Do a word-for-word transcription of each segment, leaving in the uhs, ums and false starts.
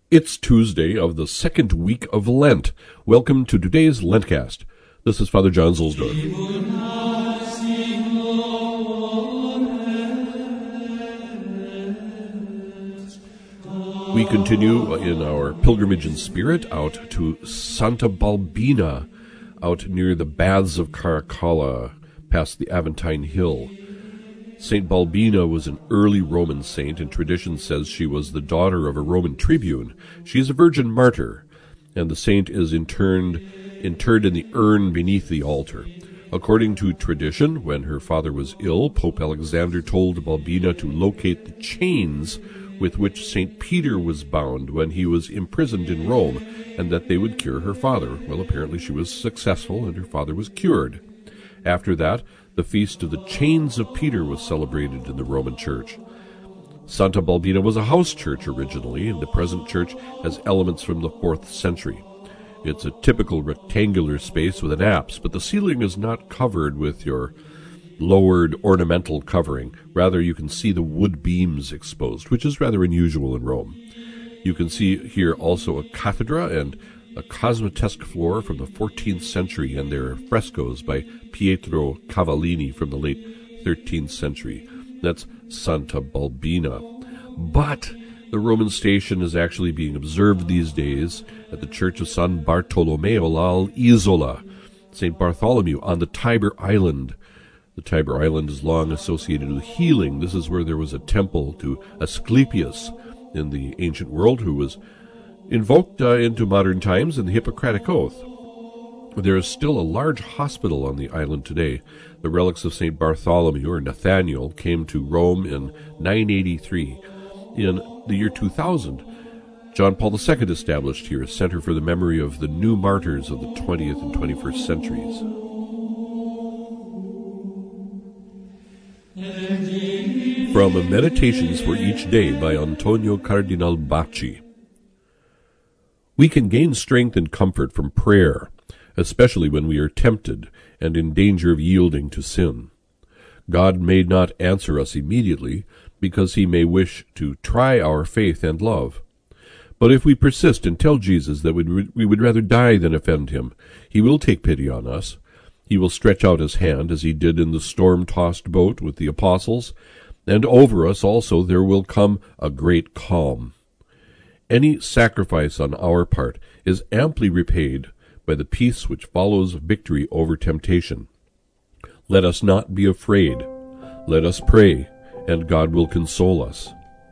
It's Tuesday of the second week of Lent. Welcome to today's Lentcast. This is Father John Zuhlsdorf. We continue in our pilgrimage in spirit out to Santa Balbina, out near the Baths of Caracalla, past the Aventine Hill. Saint Balbina was an early Roman saint, and tradition says she was the daughter of a Roman tribune. She is a virgin martyr, and the saint is interred, interred in the urn beneath the altar. According to tradition, when her father was ill, Pope Alexander told Balbina to locate the chains with which Saint Peter was bound when he was imprisoned in Rome, and that they would cure her father. Well, apparently she was successful, and her father was cured. After that, the Feast of the Chains of Peter was celebrated in the Roman Church. Santa Balbina was a house church originally, and the present church has elements from the fourth century. It's a typical rectangular space with an apse, but the ceiling is not covered with your lowered ornamental covering. Rather, you can see the wood beams exposed, which is rather unusual in Rome. You can see here also a cathedra and a cosmatesque floor from the fourteenth century, and there are frescoes by Pietro Cavallini from the late thirteenth century. That's Santa Balbina. But the Roman station is actually being observed these days at the Church of San Bartolomeo all'Isola, Saint Bartholomew, on the Tiber Island. The Tiber Island is long associated with healing. This is where there was a temple to Asclepius in the ancient world, who was invoked uh, into modern times in the Hippocratic Oath. There is still a large hospital on the island today. The relics of Saint Bartholomew, or Nathaniel, came to Rome in nine eighty-three. In the year two thousand, John Paul the Second established here a center for the memory of the new martyrs of the twentieth and twenty-first centuries. From Meditations for Each Day by Antonio Cardinal Bacci. We can gain strength and comfort from prayer, especially when we are tempted and in danger of yielding to sin. God may not answer us immediately, because he may wish to try our faith and love. But if we persist and tell Jesus that we would rather die than offend him, he will take pity on us. He will stretch out his hand, as he did in the storm-tossed boat with the apostles, and over us also there will come a great calm. Any sacrifice on our part is amply repaid by the peace which follows victory over temptation. Let us not be afraid. Let us pray, and God will console us.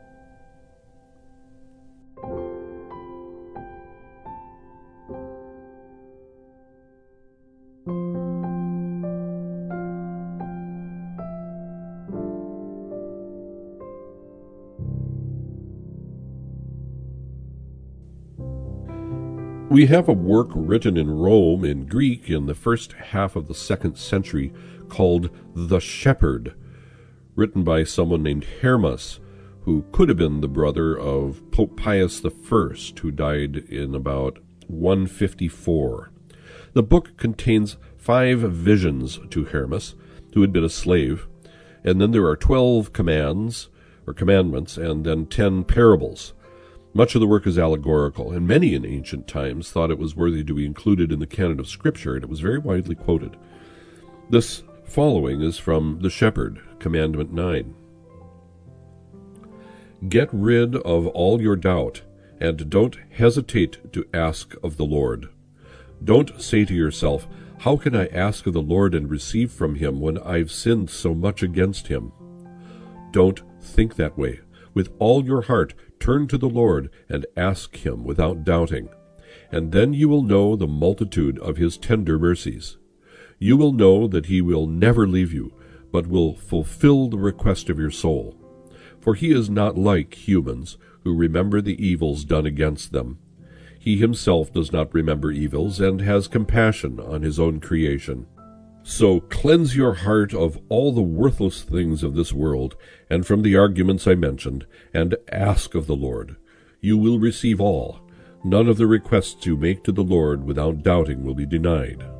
We have a work written in Rome in Greek in the first half of the second century called The Shepherd, written by someone named Hermas, who could have been the brother of Pope Pius the First, who died in about one fifty-four. The book contains five visions to Hermas, who had been a slave, and then there are twelve commands, or commandments, and then ten parables. Much of the work is allegorical, and many in ancient times thought it was worthy to be included in the canon of Scripture, and it was very widely quoted. This following is from The Shepherd, Commandment nine. Get rid of all your doubt, and don't hesitate to ask of the Lord. Don't say to yourself, how can I ask of the Lord and receive from him when I've sinned so much against him? Don't think that way. With all your heart, turn to the Lord and ask him without doubting, and then you will know the multitude of his tender mercies. You will know that he will never leave you, but will fulfill the request of your soul. For he is not like humans, who remember the evils done against them. He himself does not remember evils, and has compassion on his own creation. So cleanse your heart of all the worthless things of this world, and from the arguments I mentioned, and ask of the Lord. You will receive all. None of the requests you make to the Lord without doubting will be denied.